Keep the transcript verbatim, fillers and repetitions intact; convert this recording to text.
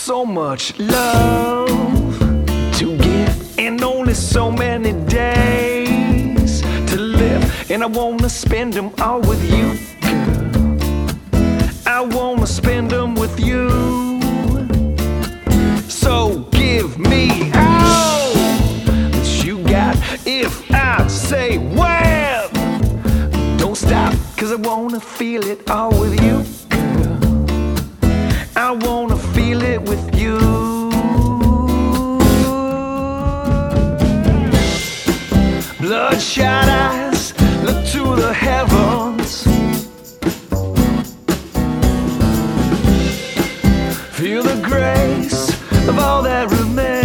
so much love to give, and only so many days to live. And I wanna spend them all with you, girl. I wanna spend them with you. So give me all that you got. If I say well, don't stop, 'cause I wanna feel it all with you, girl. I wanna feel it with you. Bloodshot eyes look to the heavens. Feel the grace of all that remains.